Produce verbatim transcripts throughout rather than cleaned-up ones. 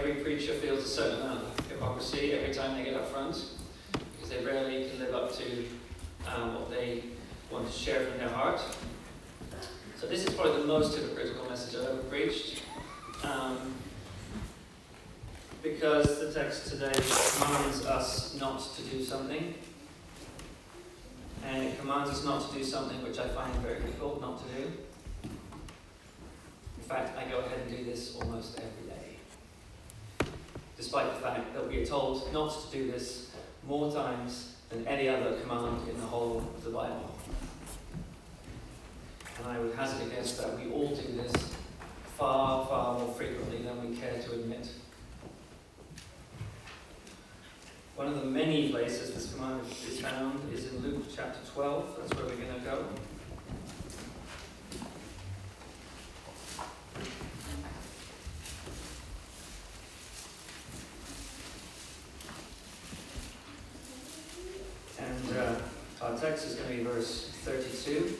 every preacher feels a certain amount of hypocrisy every time they get up front, because they rarely can live up to um, what they want to share from their heart. So this is probably the most hypocritical message I've ever preached, um, because the text today commands us not to do something, and it commands us not to do something which I find very difficult not to do. In fact, I go ahead and do this almost every day, despite the fact that we are told not to do this more times than any other command in the whole of the Bible. And I would hazard a guess that we all do this far, far more frequently than we care to admit. One of the many places this command is found is in Luke chapter twelve. That's where we're going to go. And uh, our text is going to be verse thirty-two.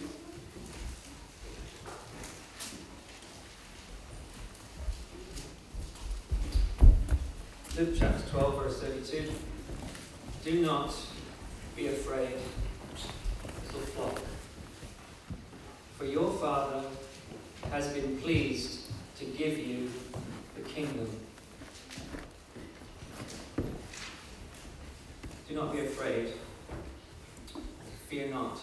Luke chapter twelve, verse thirty-two. Do not be afraid, little flock, for your Father has been pleased to give you the kingdom. Do not be afraid. Fear not.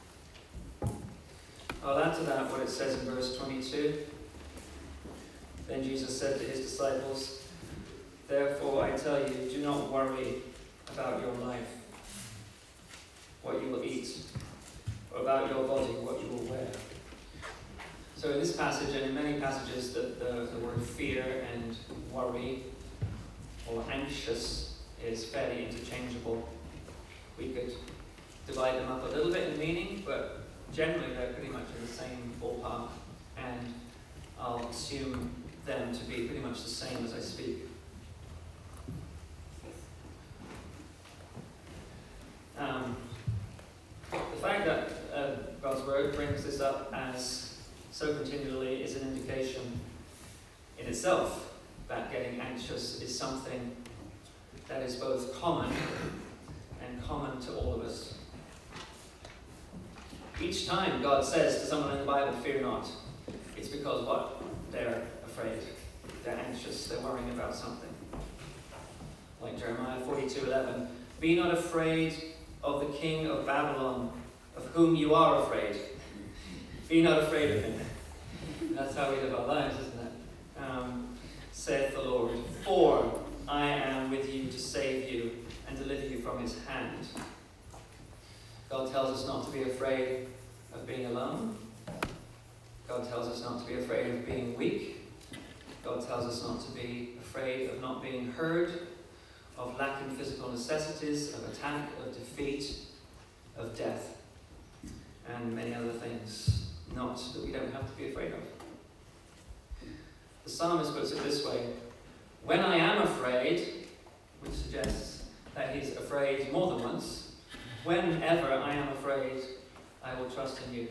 I'll add to that what it says in verse twenty-two. Then Jesus said to his disciples, therefore I tell you, do not worry about your life, what you will eat, or about your body, what you will wear. So in this passage, and in many passages, the, the, the word fear and worry, or anxious, is fairly interchangeable. We could divide them up a little bit in meaning, but generally they're pretty much in the same ballpark, and I'll assume them to be pretty much the same as I speak. Um, the fact that uh, God's Word brings this up as so continually is an indication in itself that getting anxious is something that is both common and common to all of us. Each time God says to someone in the Bible, fear not, it's because what? They're afraid. They're anxious. They're worrying about something. Like Jeremiah forty-two eleven, be not afraid of the king of Babylon, of whom you are afraid. Be not afraid of him. That's how we live our lives, isn't it? Um, saith the Lord, for I am with you to save you and deliver you from his hand. God tells us not to be afraid of being alone. God tells us not to be afraid of being weak. God tells us not to be afraid of not being heard, of lacking physical necessities, of attack, of defeat, of death, and many other things, not that we don't have to be afraid of. The psalmist puts it this way, when I am afraid, which suggests that he's afraid more than once, whenever I am afraid, I will trust in you.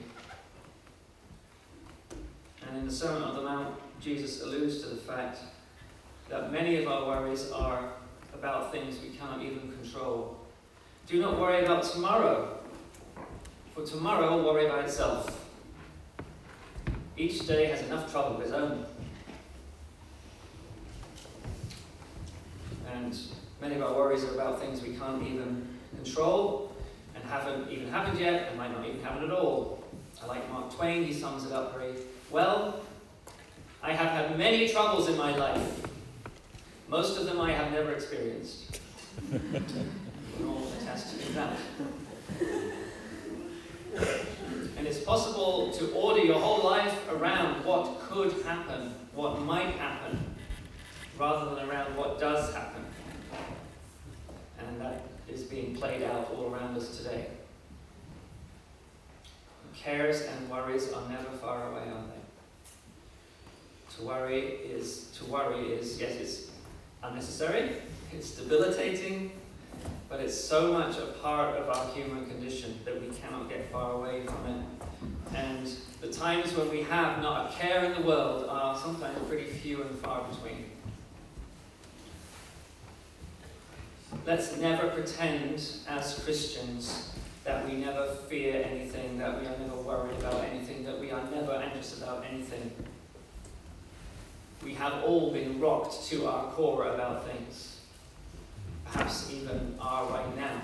And in the Sermon on the Mount, Jesus alludes to the fact that many of our worries are about things we cannot even control. Do not worry about tomorrow, for tomorrow will worry about itself. Each day has enough trouble of its own. And many of our worries are about things we can't even control and haven't even happened yet and might not even happen at all. I like Mark Twain, he sums it up very well. I have had many troubles in my life. Most of them I have never experienced. We can all attest to that. And it's possible to order your whole life around what could happen, what might happen, rather than around what does happen. And that is being played out all around us today. Cares and worries are never far away, are they? To worry is, to worry is, yes, it's unnecessary, it's debilitating, but it's so much a part of our human condition that we cannot get far away from it. And the times when we have not a care in the world are sometimes pretty few and far between. let's never pretend as Christians that we never fear anything, that we are never worried about anything, that we are never anxious about anything. We have all been rocked to our core about things. Perhaps even are right now.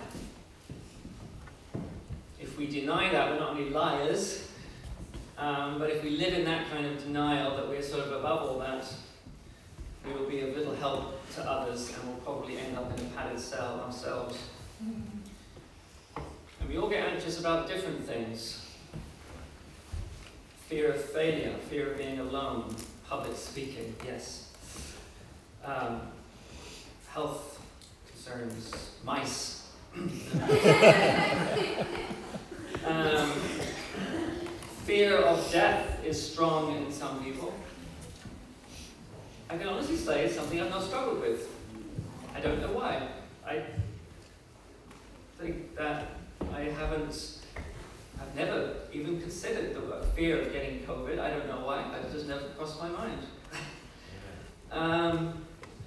If we deny that, we're not only liars, um, but if we live in that kind of denial that we're sort of above all that, we will be of little help to others and will probably end up in a padded cell ourselves. And we all get anxious about different things. Fear of failure, fear of being alone, public speaking, yes. Um, health concerns, mice. um, fear of death is strong in some people. I can honestly say it's something I've not struggled with. I don't know why. I think that I haven't, I've never even considered the fear of getting COVID. I don't know why, but it just never crossed my mind. um,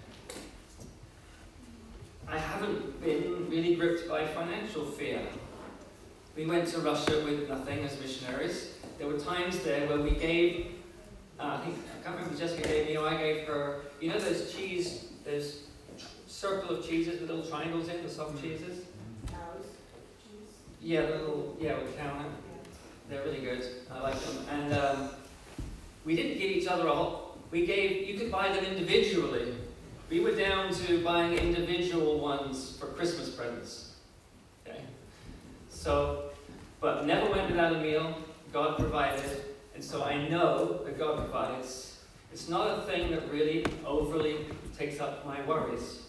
I haven't been really gripped by financial fear. We went to Russia with nothing as missionaries. There were times there where we gave, uh, I think, I can't remember if Jessica gave me or I gave her, you know those cheese, those circle of cheeses with little triangles in, the soft cheeses? Yeah, the little, yeah, with cow. They're really good. I like them. And um, we didn't give each other a whole, we gave, you could buy them individually. We were down to buying individual ones for Christmas presents. Okay. So, but never went without a meal. God provided. And so I know that God provides. It's not a thing that really overly takes up my worries.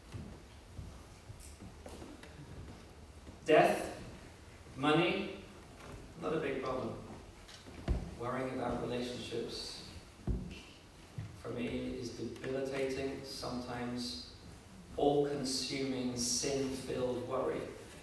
Death, money, not a big problem. Worrying about relationships, for me, is debilitating, sometimes all-consuming, sin-filled worry.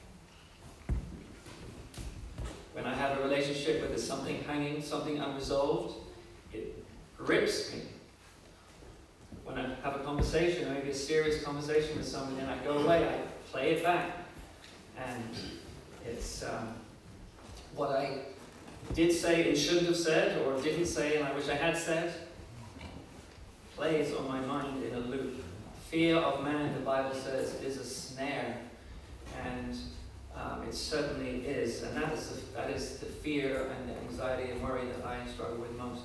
When I have a relationship where there's something hanging, something unresolved, it grips me. When I have a conversation, maybe a serious conversation with somebody, and I go away, I play it back. And it's um, what I did say and shouldn't have said, or didn't say and I wish I had said, plays on my mind in a loop. Fear of man, the Bible says, is a snare. And um, it certainly is. And that is, the, that is the fear and the anxiety and worry that I struggle with most.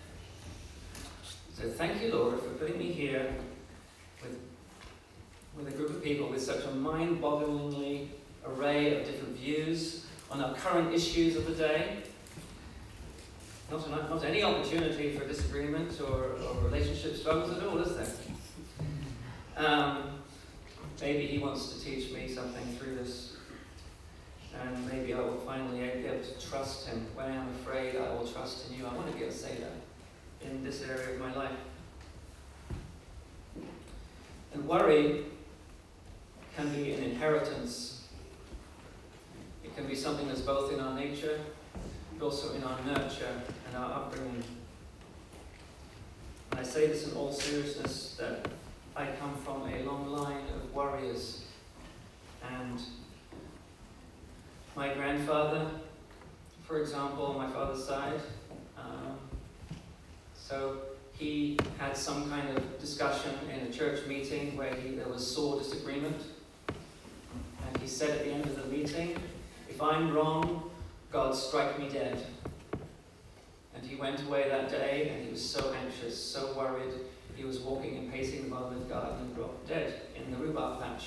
So thank you, Lord, for putting me here with, with a group of people with such a mind-bogglingly array of different views on our current issues of the day. Not, an, not any opportunity for disagreement or, or relationship struggles at all, is there? Um, maybe he wants to teach me something through this. And maybe I will finally be able to trust him. When I am afraid, I will trust in you. I want to be able to say that in this area of my life. And worry can be an inheritance. It can be something that's both in our nature, but also in our nurture and our upbringing. And I say this in all seriousness, that I come from a long line of warriors. And my grandfather, for example, on my father's side, um, so he had some kind of discussion in a church meeting where he, there was sore disagreement. And he said at the end of the meeting, "If I'm wrong, God strike me dead." And he went away that day and he was so anxious, so worried. He was walking and pacing the Bournemouth garden and dropped dead in the rhubarb patch.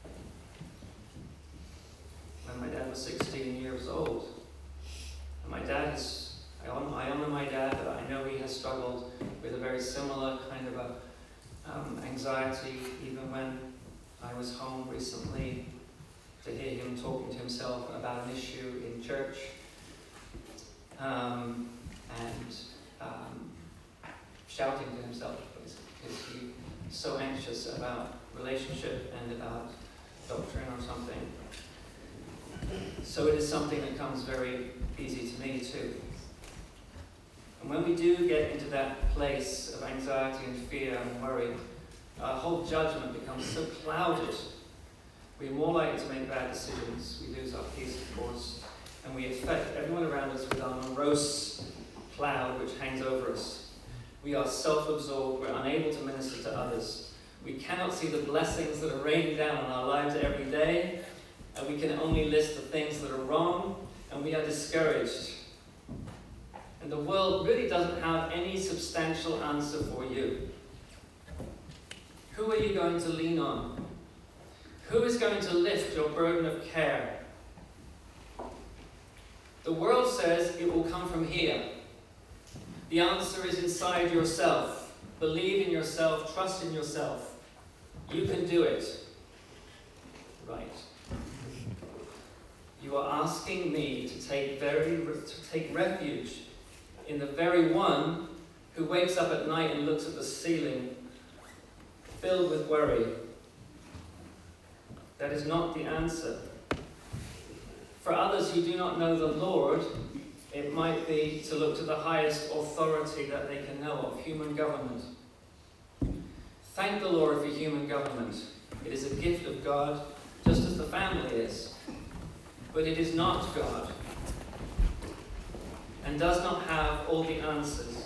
When my dad was sixteen years old. And my dad is, I honor, I honor my dad, but I know he has struggled with a very similar kind of a um, anxiety, even when I was home recently, to hear him talking to himself about an issue in church. Um, and um, shouting to himself, because he's so anxious about relationship and about doctrine or something. So it is something that comes very easy to me too. And when we do get into that place of anxiety and fear and worry, our whole judgment becomes so clouded We're more likely to make bad decisions. We lose our peace, of course, and we affect everyone around us with our morose cloud which hangs over us. We are self-absorbed. We're unable to minister to others. We cannot see the blessings that are raining down on our lives every day, and we can only list the things that are wrong, and we are discouraged. And the world really doesn't have any substantial answer for you. Who are you going to lean on? Who is going to lift your burden of care? The world says it will come from here. The answer is inside yourself. Believe in yourself, trust in yourself. You can do it. Right. You are asking me to take very to take refuge in the very one who wakes up at night and looks at the ceiling filled with worry. That is not the answer. For others who do not know the Lord, it might be to look to the highest authority that they can know of, human government. Thank the Lord for human government. It is a gift of God, just as the family is. But it is not God, and does not have all the answers.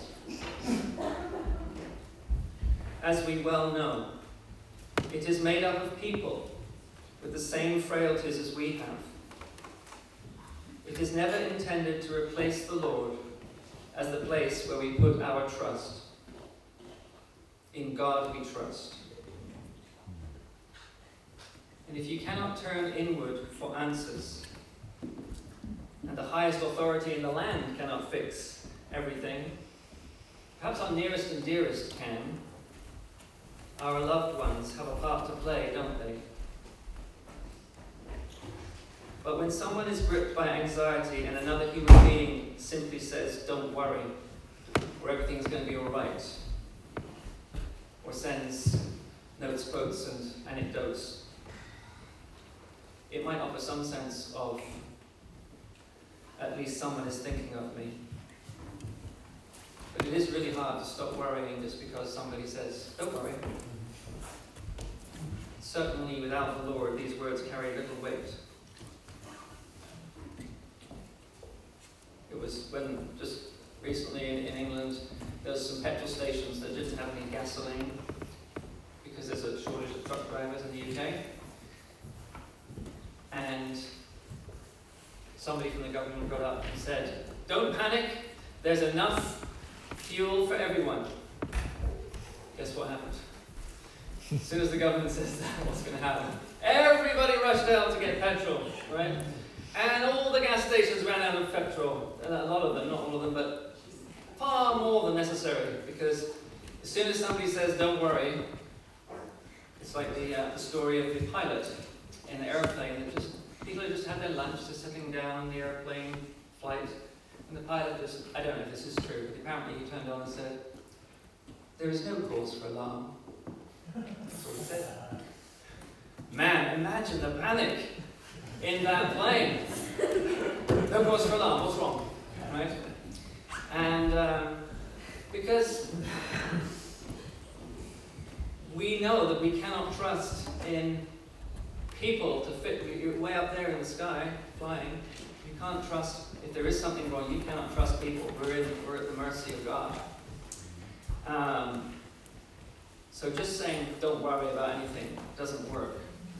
As we well know, it is made up of people with the same frailties as we have. It is never intended to replace the Lord as the place where we put our trust. In God we trust. And if you cannot turn inward for answers, and the highest authority in the land cannot fix everything, perhaps our nearest and dearest can. Our loved ones have a part to play, don't they? But when someone is gripped by anxiety and another human being simply says, don't worry, or everything's going to be all right, or sends notes, quotes, and anecdotes, it might offer some sense of, at least someone is thinking of me. But it is really hard to stop worrying just because somebody says, don't worry. Certainly without the Lord, these words carry little weight. It was when, just recently in, in England, there was some petrol stations that didn't have any gasoline because there's a shortage of truck drivers in the U K. And somebody from the government got up and said, don't panic, there's enough fuel for everyone. Guess what happened? As soon as the government says that, what's going to happen? Everybody rushed out to get petrol, right? And all the gas stations ran out of petrol. A lot of them, not all of them, but far more than necessary. Because as soon as somebody says, don't worry, it's like the, uh, the story of the pilot in the airplane. That just, people had just had their lunch, just sitting down on the airplane flight. And the pilot just, I don't know if this is true, but apparently he turned on and said, there is no cause for alarm. That's what he said. Man, imagine the panic in that plane. No cause for alarm, what's wrong? Right? And um, because we know that we cannot trust in people to fit, you're way up there in the sky, flying, you can't trust, if there is something wrong, you cannot trust people. We're, in, we're at the mercy of God. Um, so just saying, don't worry about anything, doesn't work.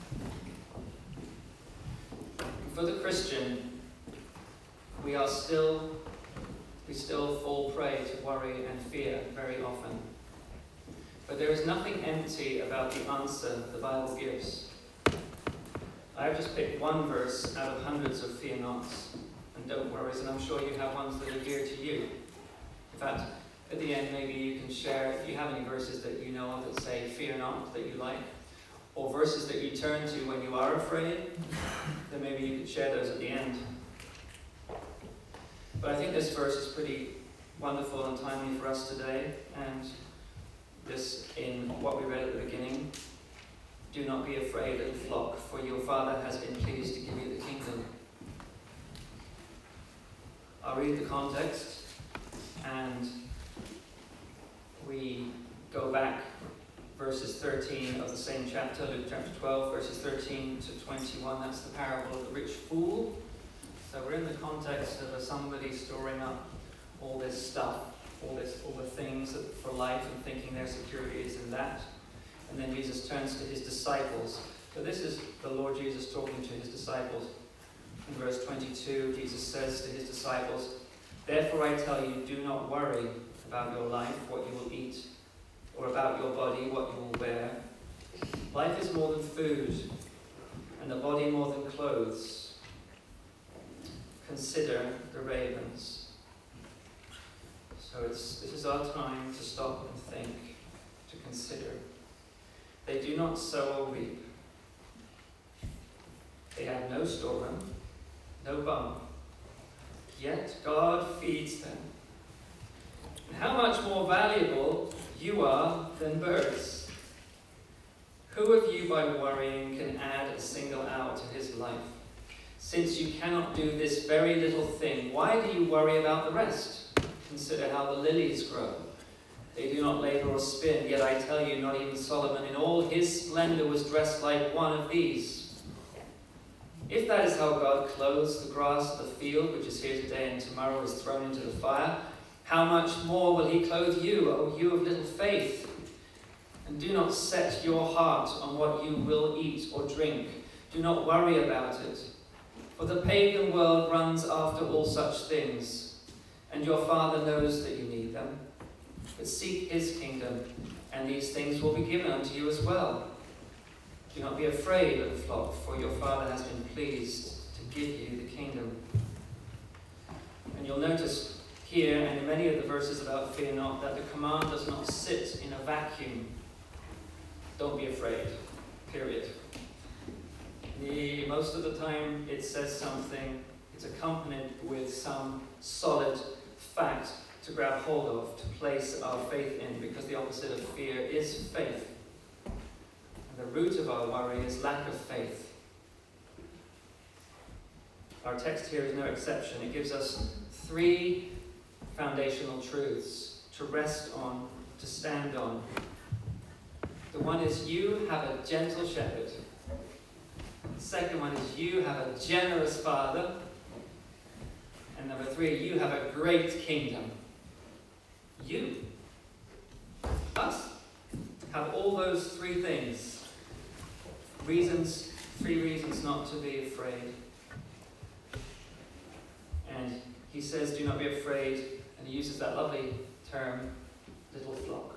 For the Christian, we are still, we still fall prey to worry and fear very often. But there is nothing empty about the answer the Bible gives. I have just picked one verse out of hundreds of fear nots and don't worries, and I'm sure you have ones that are dear to you. In fact, at the end, maybe you can share, if you have any verses that you know of that say, fear not, that you like, or verses that you turn to when you are afraid, then maybe you could share those at the end. But I think this verse is pretty wonderful and timely for us today, and this in what we read at the beginning. Do not be afraid, little flock, for your Father has been pleased to give you the kingdom. I'll read the context, and we go back verses thirteen of the same chapter, Luke chapter twelve, verses thirteen to twenty-one. That's the parable of the rich fool. So we're in the context of somebody storing up all this stuff, all this, all the things for life, and thinking their security is in that. And then Jesus turns to his disciples. So this is the Lord Jesus talking to his disciples. In verse twenty-two, Jesus says to his disciples, "Therefore I tell you, do not worry about your life, what you will eat, or about your body, what you will wear. Life is more than food, and the body more than clothes. Consider the ravens." So it's, this is our time to stop and think, to consider. They do not sow or reap. They have no storeroom, no barn. Yet God feeds them. And how much more valuable you are than birds. Who of you by worrying can add a single hour to his life? Since you cannot do this very little thing, why do you worry about the rest? Consider how the lilies grow. They do not labor or spin, yet I tell you, not even Solomon in all his splendor was dressed like one of these. If that is how God clothes the grass of the field, which is here today and tomorrow is thrown into the fire, how much more will he clothe you, O you of little faith? And do not set your heart on what you will eat or drink. Do not worry about it. For the pagan world runs after all such things, and your Father knows that you need them. But seek his kingdom, and these things will be given unto you as well. Do not be afraid of the flock, for your Father has been pleased to give you the kingdom. And you'll notice here, and in many of the verses about fear not, that the command does not sit in a vacuum. Don't be afraid, period. The, most of the time it says something, it's accompanied with some solid fact to grab hold of, to place our faith in, because the opposite of fear is faith. And the root of our worry is lack of faith. Our text here is no exception. It gives us three foundational truths to rest on, to stand on. The one is you have a gentle shepherd. The second one is you have a generous father. And number three, you have a great kingdom. You, us, have all those three things. Reasons, three reasons not to be afraid. And he says, do not be afraid. And he uses that lovely term, little flock.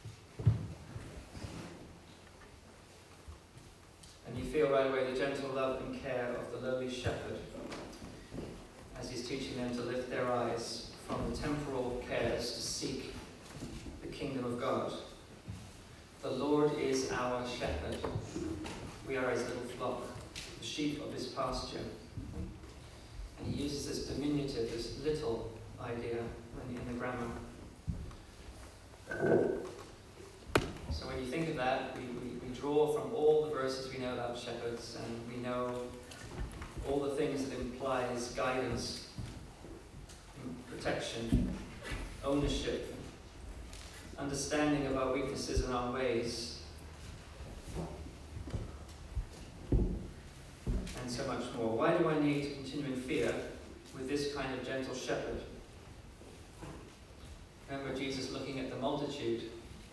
And you feel right away the gentle love and care of the lowly shepherd as he's teaching them to lift their eyes from the temporal cares to seek the kingdom of God. The Lord is our shepherd. We are his little flock, the sheep of his pasture. And he uses this diminutive, this little idea in the grammar. So when you think of that, we, we, we draw from all the verses we know about shepherds, and we know all the things that implies guidance, protection, ownership, understanding of our weaknesses and our ways, and so much more. Why do I need to continue in fear with this kind of gentle shepherd? Remember Jesus looking at the multitude.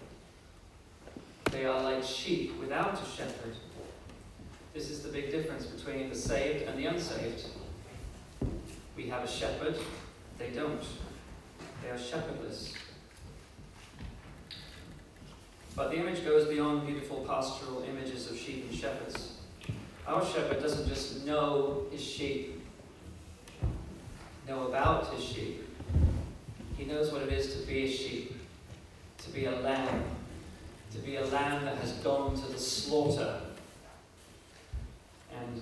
They are like sheep without a shepherd. This is the big difference between the saved and the unsaved. We have a shepherd, they don't. They are shepherdless. But the image goes beyond beautiful pastoral images of sheep and shepherds. Our shepherd doesn't just know his sheep, know about his sheep. He knows what it is to be a sheep, to be a lamb, to be a lamb that has gone to the slaughter. And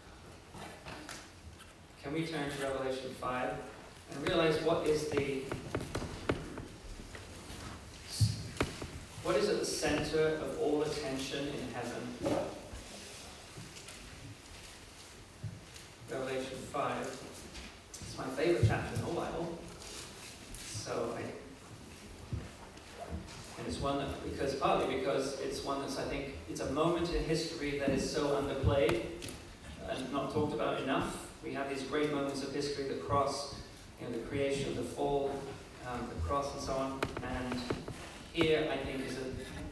can we turn to Revelation five and realize what is the what is at the center of all attention in heaven? Revelation five. It's my favorite chapter in the whole Bible. So I, and it's one that, because partly because it's one that's, I think, it's a moment in history that is so underplayed and not talked about enough. We have these great moments of history, the cross, you know, the creation, the fall, um, the cross and so on. And here, I think, is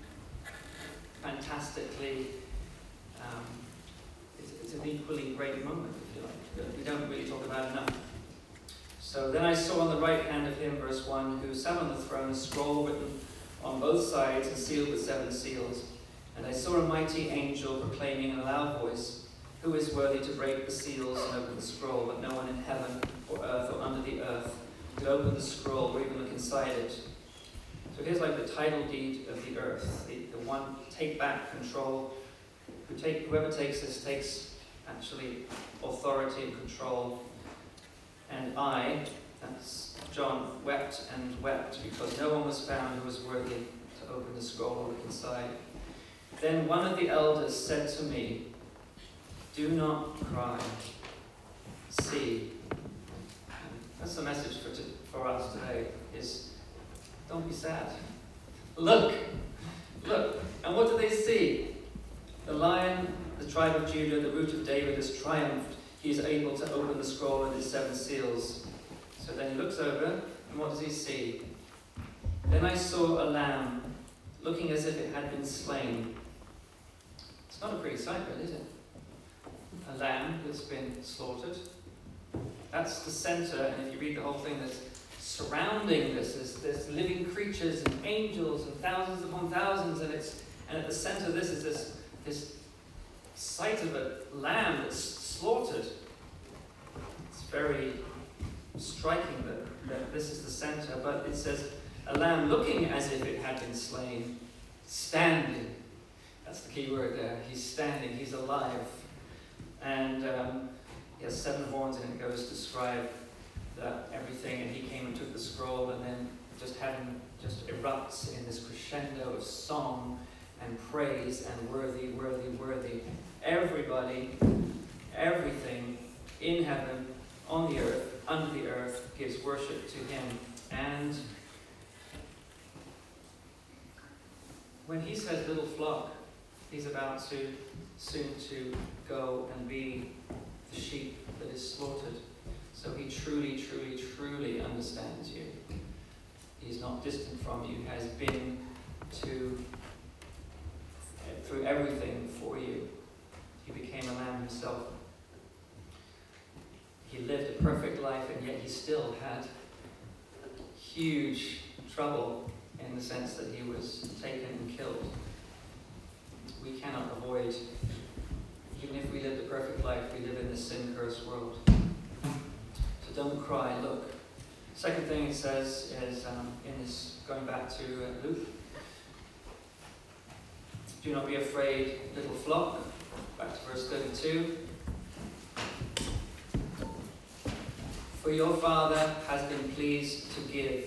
a fantastically, um, it's, it's an equally great moment, if you like, that we don't really talk about enough. So then I saw on the right hand of him, verse one, who sat on the throne, a scroll written on both sides and sealed with seven seals. And I saw a mighty angel proclaiming in a loud voice, "Who is worthy to break the seals and open the scroll?" But no one in heaven or earth or under the earth could open the scroll or even look inside it. So here's like the title deed of the earth, the, the one take back control. Who take, whoever takes this takes actually authority and control. And I, that's John, wept and wept because no one was found who was worthy to open the scroll or look inside. Then one of the elders said to me, "Do not cry. See." And that's the message for, to, for us today, is don't be sad. Look. Look. And what do they see? The Lion, the tribe of Judah, the Root of David has triumphed. He is able to open the scroll with its seven seals. So then he looks over, and what does he see? Then I saw a lamb, looking as if it had been slain. It's not a pretty sight, really, is it? A lamb that's been slaughtered. That's the center, and if you read the whole thing, there's surrounding this, there's, there's living creatures and angels and thousands upon thousands, and it's and at the center of this is this this sight of a lamb that's slaughtered. It's very striking that, that this is the center, but it says a lamb looking as if it had been slain, standing. That's the key word there. He's standing, he's alive. And um, he has seven horns, and it goes to describe that everything, and he came and took the scroll, and then just heaven just erupts in this crescendo of song and praise and worthy, worthy, worthy. Everybody, everything in heaven, on the earth, under the earth, gives worship to him. And when he says little flock, he's about to soon to go and be the sheep that is slaughtered. So he truly, truly, truly understands you. He's not distant from you. He has been to through everything for you. He became a lamb himself. He lived a perfect life, and yet he still had huge trouble in the sense that he was taken and killed. We cannot avoid, even if we lived a perfect life, we live in this sin-cursed world. So don't cry, look. Second thing it says is, um, in this, going back to uh, Luke, do not be afraid, little flock. Back to verse thirty-two. For your Father has been pleased to give.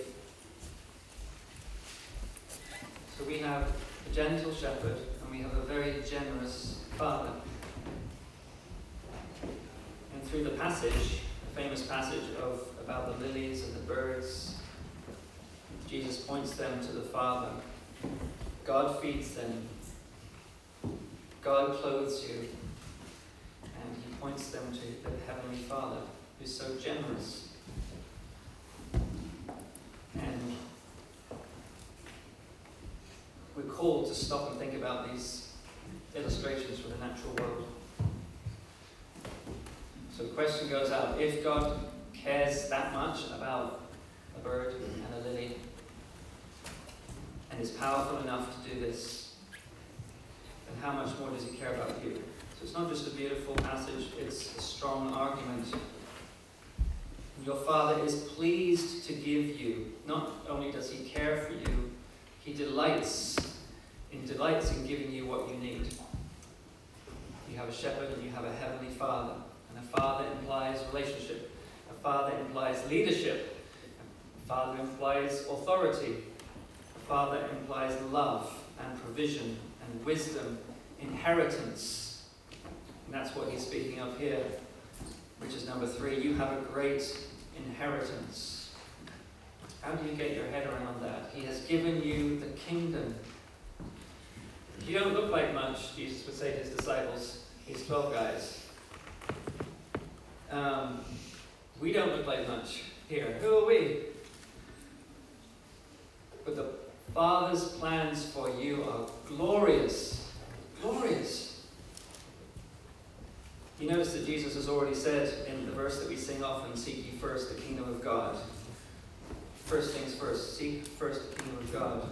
So we have a gentle shepherd, and we have a very generous Father. And through the passage, the famous passage of about the lilies and the birds, Jesus points them to the Father. God feeds them. God clothes you. And he points them to the Heavenly Father, who's so generous. And we're called to stop and think about these illustrations from the natural world. So the question goes out, if God cares that much about a bird and a lily, and is powerful enough to do this, then how much more does he care about you? So it's not just a beautiful passage, it's a strong argument. Your Father is pleased to give you. Not only does he care for you, he delights in delights in giving you what you need. You have a shepherd and you have a heavenly Father. And a father implies relationship. A father implies leadership. A father implies authority. A father implies love and provision and wisdom, inheritance. And that's what he's speaking of here, which is number three. You have a great inheritance. How How do you get your head around that? He has given you the kingdom. You don't look like much, Jesus would say to his disciples, these twelve guys. Um, we don't look like much here. Who are we? But the Father's plans for you are glorious. Glorious. You notice that Jesus has already said in the verse that we sing often, seek ye first the kingdom of God. First things first, seek first the kingdom of God.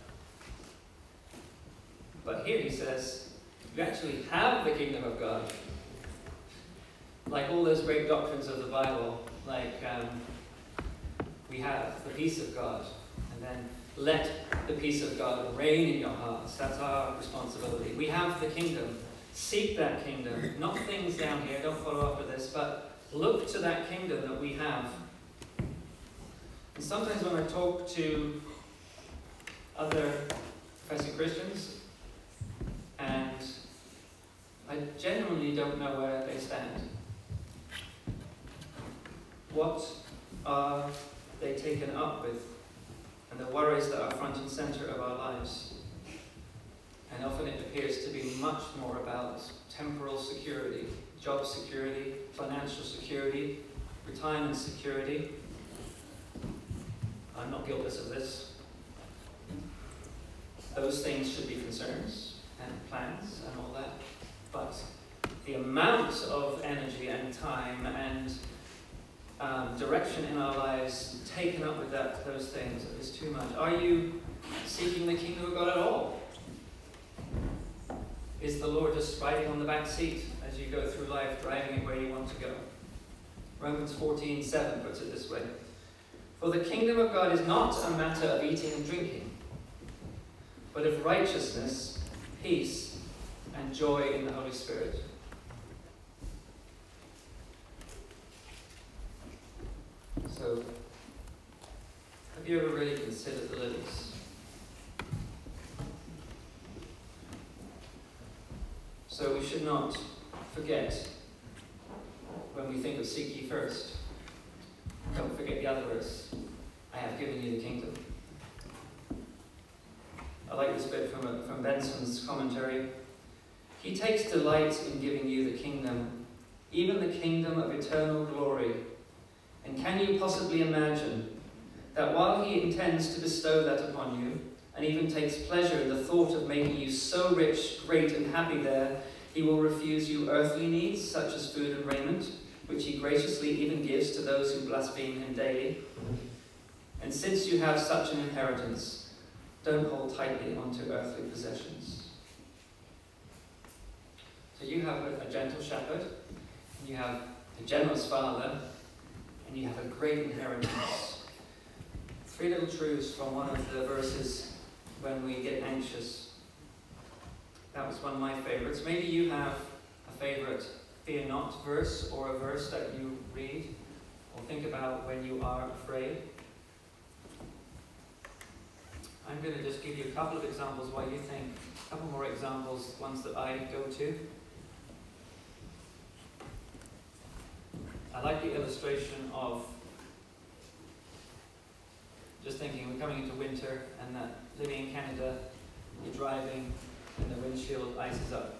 But here he says, you actually have the kingdom of God. Like all those great doctrines of the Bible, like um, we have the peace of God, and then let the peace of God reign in your hearts. That's our responsibility. We have the kingdom. Seek that kingdom. Not things down here, don't follow after this, but look to that kingdom that we have. And sometimes when I talk to other professing Christians, and I genuinely don't know where they stand. What are they taken up with? And the worries that are front and center of our lives. And often it appears to be much more about temporal security, job security, financial security, retirement security. I'm not guiltless of this. Those things should be concerns and plans and all that. But the amount of energy and time and um, direction in our lives taken up with that, those things is too much. Are you seeking the kingdom of God at all? Is the Lord just riding on the back seat as you go through life, driving it where you want to go? Romans fourteen seven puts it this way. For the kingdom of God is not a matter of eating and drinking, but of righteousness, peace, and joy in the Holy Spirit. So, have you ever really considered the lilies? So we should not forget, when we think of seek ye first, don't forget the other verse. I have given you the kingdom. I like this bit from, a, from Benson's commentary. He takes delight in giving you the kingdom, even the kingdom of eternal glory. And can you possibly imagine that while he intends to bestow that upon you, and even takes pleasure in the thought of making you so rich, great, and happy there, he will refuse you earthly needs, such as food and raiment, which he graciously even gives to those who blaspheme him daily? And since you have such an inheritance, don't hold tightly onto earthly possessions. So you have a, a gentle shepherd, and you have a generous father, and you have a great inheritance. Three little truths from one of the verses when we get anxious. That was one of my favorites. Maybe you have a favorite fear not verse, or a verse that you read or think about when you are afraid. I'm going to just give you a couple of examples while you think. A couple more examples, ones that I go to. I like the illustration of just thinking we're coming into winter, and that living in Canada, you're driving and the windshield ices up.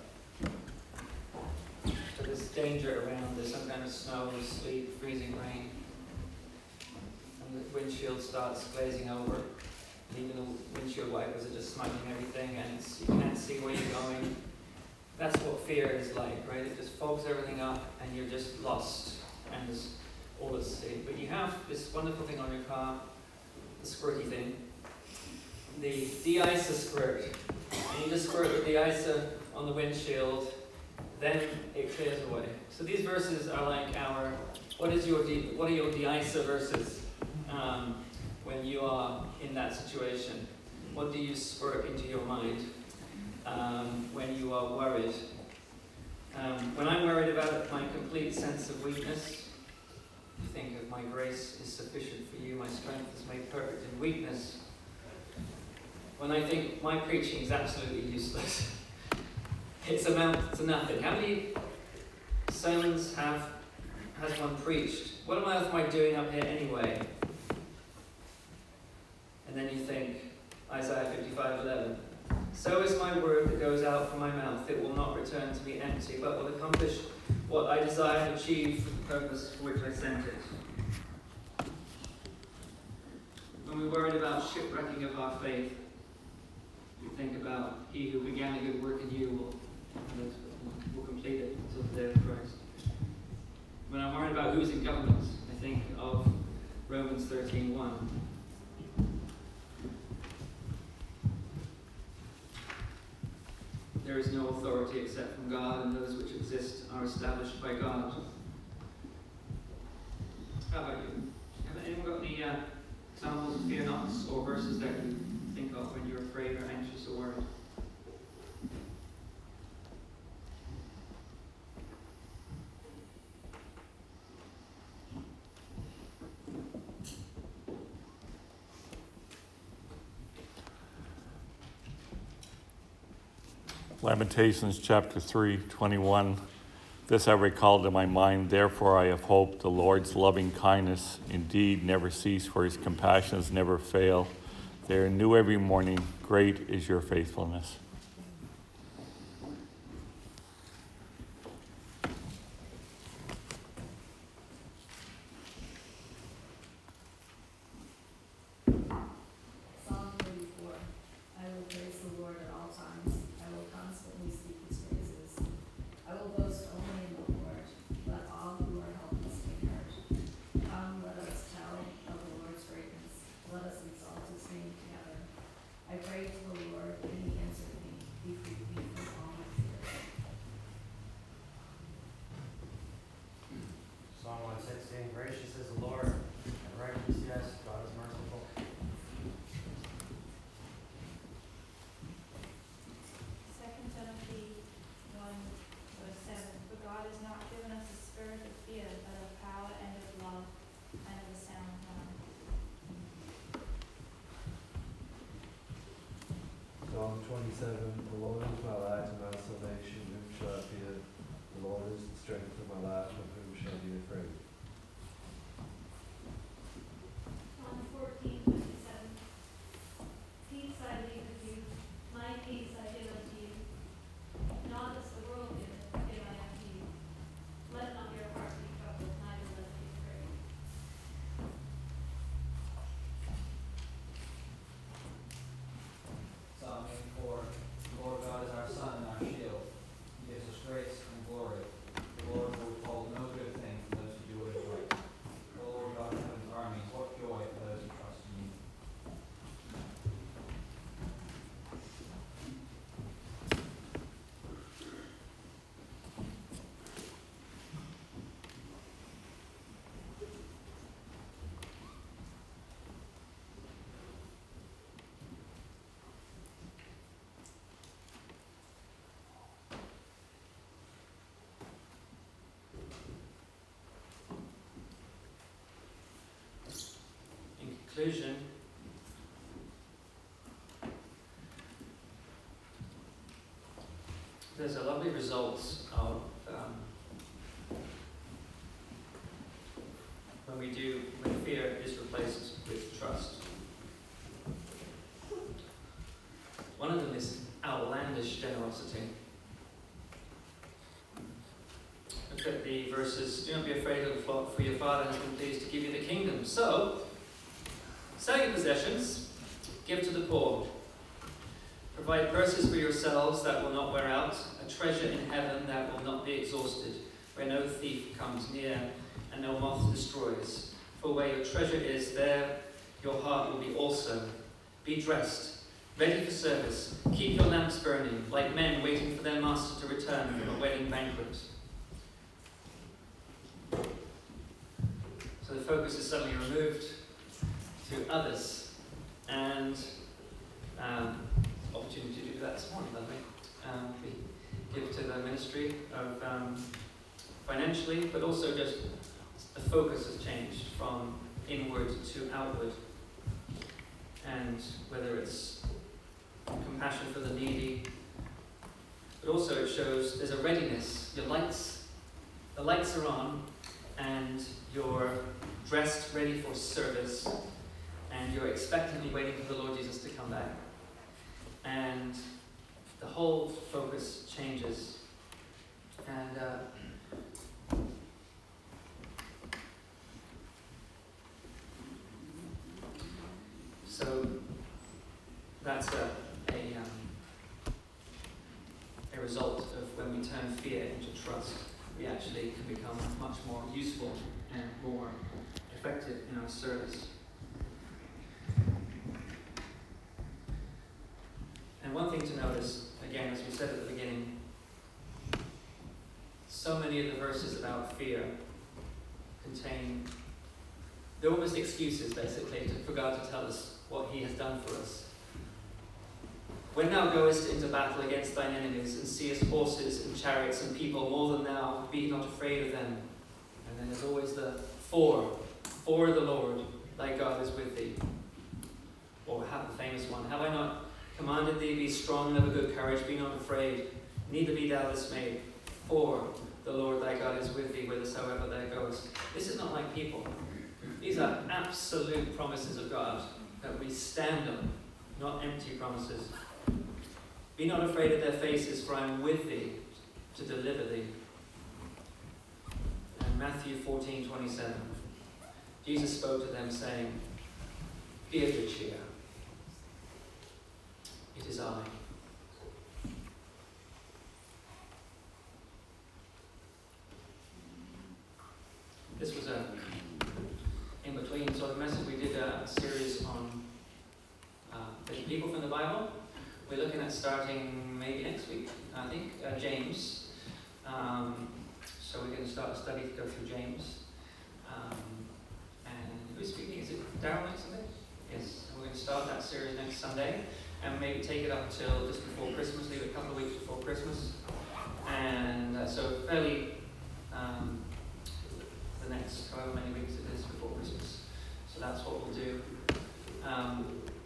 So there's danger around, there's some kind of snow, sleet, freezing rain, and the windshield starts glazing over. And even the windshield wipers are just smudging everything, and it's, you can't see where you're going. That's what fear is like, right? It just fogs everything up, and you're just lost, and there's all at sea. But you have this wonderful thing on your car, the squirty thing, the de-icer squirt. And you just squirt the de-icer on the windshield, then it clears away. So these verses are like our, what is your de, what are your de-icer verses um, when you are in that situation? What do you squirt into your mind um, when you are worried? Um, when I'm worried about my complete sense of weakness, you think of my grace is sufficient for you, my strength is made perfect in weakness. When I think my preaching is absolutely useless, it's amount to nothing. How many sermons have has one preached? What on earth am I doing up here anyway? empty, but will accomplish what I desire and achieve for the purpose for which I sent it. When we're worried about shipwrecking of our faith, we think about he who began a good work in you will, will complete it until the day of Christ. When I'm worried about who's in government, I think of Romans thirteen one. There is no authority except from God, and those which exist are established by God. How about you? Have anyone got any uh, examples of fear nots or verses that you think of when you're afraid or anxious or worried? Lamentations chapter three, twenty-one. This I recall to my mind, therefore I have hope. The Lord's loving kindness indeed never cease, for his compassions never fail. They are new every morning. Great is your faithfulness. Gracious is the Lord, and righteous, yes, God is merciful. Second Timothy one, verse seven. For God has not given us a spirit of fear, but of power and of love and of a sound mind. Psalm twenty-seven. The Lord is my light and my salvation. Whom shall I fear? The Lord is the strength of my life. Of whom shall I be afraid? fourteen twenty-seven. Peace I leave with you, my peace I give unto you. Not as the world giveth, give I unto you. Let not your heart be troubled, neither let it be afraid. Psalm eighty-four. The Lord God is our sun and our shield. He gives us grace and glory. The Lord will withhold no good thing from those who do what is right. The Lord God of heaven's armies, what joy for those who trust in you. In conclusion, there's a lovely result of um, when we do, when fear is replaced with trust. One of them is outlandish generosity. Look at the verses. Do not be afraid of the flock, for your Father has been pleased to give you the kingdom. So, sell your possessions, give to the poor. Provide purses for yourselves that will not wear out, a treasure in heaven that will not be exhausted, where no thief comes near and no moth destroys. For where your treasure is, there your heart will be also. Be dressed, ready for service. Keep your lamps burning, like men waiting for their master to return from a wedding banquet. So the focus is suddenly removed to others, and um, opportunity to do that this morning, by the way. Um, we give to the ministry of um, financially, but also just the focus has changed from inward to outward, and whether it's compassion for the needy, but also it shows there's a readiness. Your lights, the lights are on, and you're dressed, ready for service, and you're expectantly waiting for the Lord Jesus to come back. And the whole focus changes. And uh, so that's a, a, um, a result of when we turn fear into trust. We actually can become much more useful and more effective in our service. And one thing to notice, again, as we said at the beginning, so many of the verses about fear contain, they're almost excuses, basically, to, for God to tell us what he has done for us. When thou goest into battle against thine enemies, and seest horses and chariots and people more than thou, be not afraid of them. And then there's always the for, for the Lord, thy God is with thee. Or have the famous one, have I not commanded thee, be strong and of a good courage, be not afraid, neither be thou dismayed, for the Lord thy God is with thee whithersoever thou goest. This is not like people. These are absolute promises of God that we stand on, not empty promises. Be not afraid of their faces, for I am with thee to deliver thee. And Matthew fourteen twenty-seven, Jesus spoke to them, saying, be of good cheer. It is I. This was a in-between sort of message. We did a series on uh, people from the Bible. We're looking at starting maybe next week, I think, uh, James. Um, so we're going to start a study to go through James. Um, and who's speaking? Is it Darryl next Sunday? Yes. And we're going to start that series next Sunday and maybe take it up until just before Christmas, leave it a couple of weeks before Christmas. And uh, so fairly um, the next however many weeks it is before Christmas. So that's what we'll do. Um,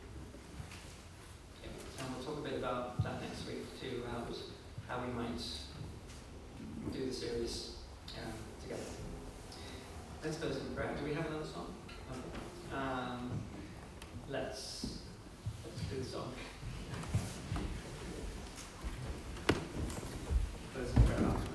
And we'll talk a bit about that next week too, how, how we might do the series uh, together. Let's close in prayer. Do we have another song? Okay. Um, let's, let's do the song. Close in prayer afterwards.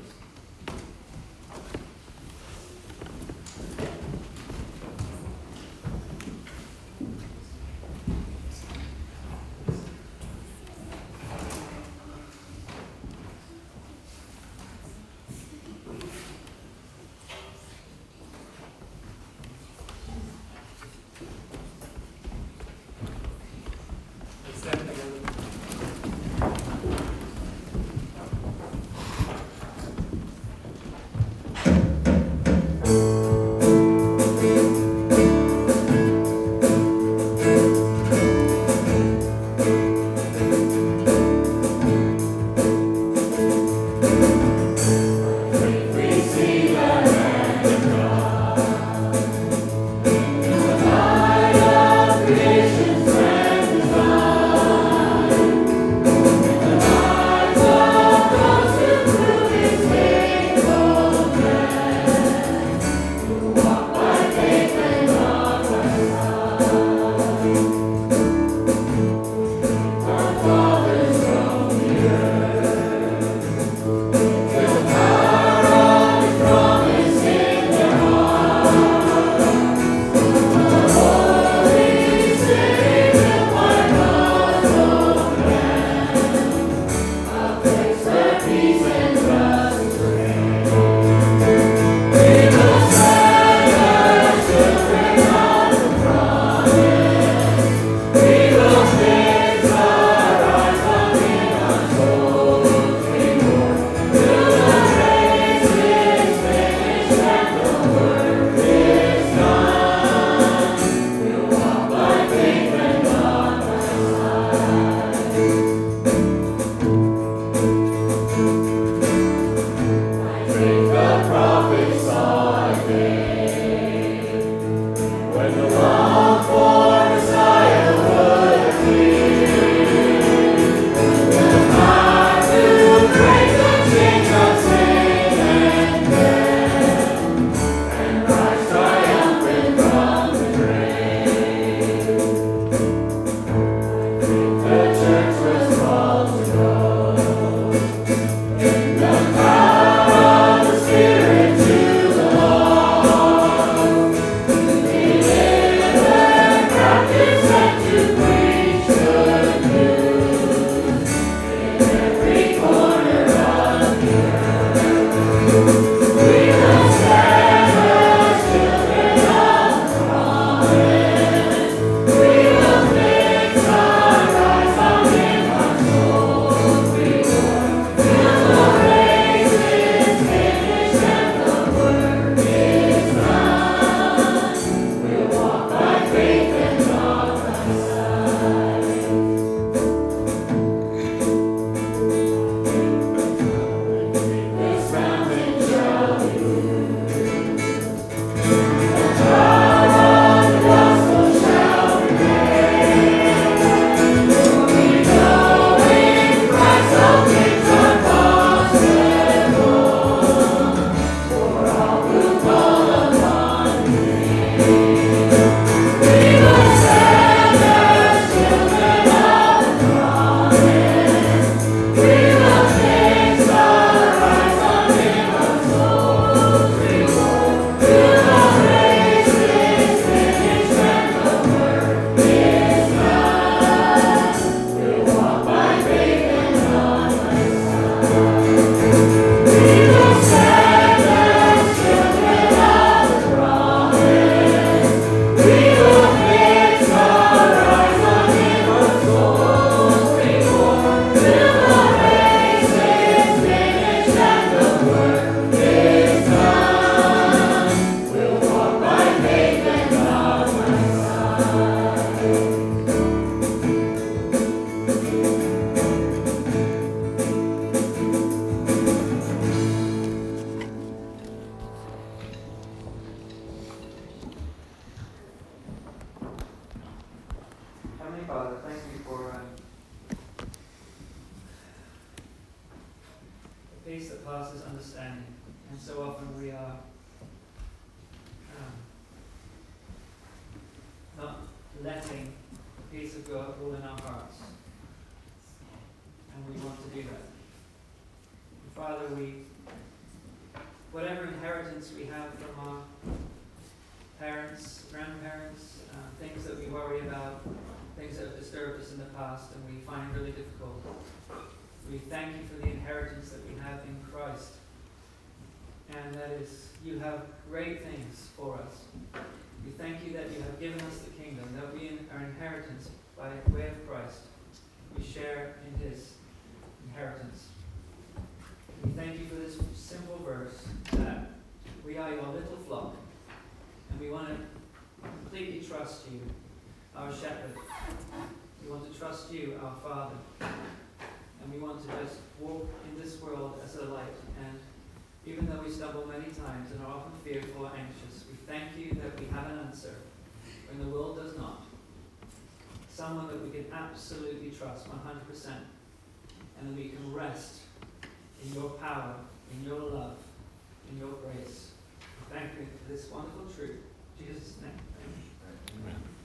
Father, thank you for um, the peace that passes understanding. And so often we are um, not letting the peace of God rule in our hearts. And we want to do that. And Father, we, whatever inheritance we have from our parents, grandparents, uh, things that we worry about, things that have disturbed us in the past and we find really difficult, we thank you for the inheritance that we have in Christ. And that is, you have great things for us. We thank you that you have given us the kingdom, that we in our inheritance by way of Christ. We share in his inheritance. We thank you for this simple verse that we are your little flock and we want to completely trust you, our shepherd. We want to trust you, our Father. And we want to just walk in this world as a light. And even though we stumble many times and are often fearful or anxious, we thank you that we have an answer when the world does not. Someone that we can absolutely trust one hundred percent. And that we can rest in your power, in your love, in your grace. We thank you for this wonderful truth. In Jesus' name, amen. Amen.